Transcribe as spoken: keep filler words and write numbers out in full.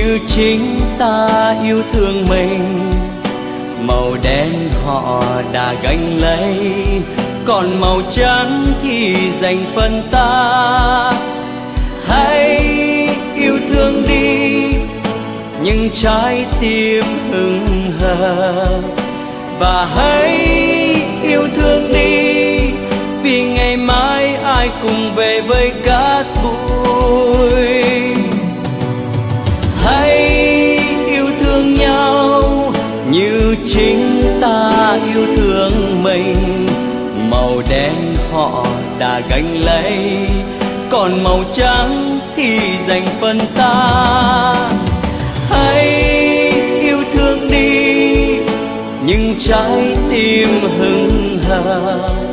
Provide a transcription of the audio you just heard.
như chính ta yêu thương mình. Màu đen họ đã gánh lấy, còn màu trắng thì dành phần ta. Hãy yêu thương đi, nhưng trái tim hững hờ. Và hãy yêu thương đi, vì ngày mai ai cùng về với cát bụi. Hãy yêu thương nhau như chính ta yêu thương mình. Màu đen họ đã gánh lấy, còn màu trắng thì dành phần ta. Hãy yêu thương đi, nhưng trái tim hững hờ.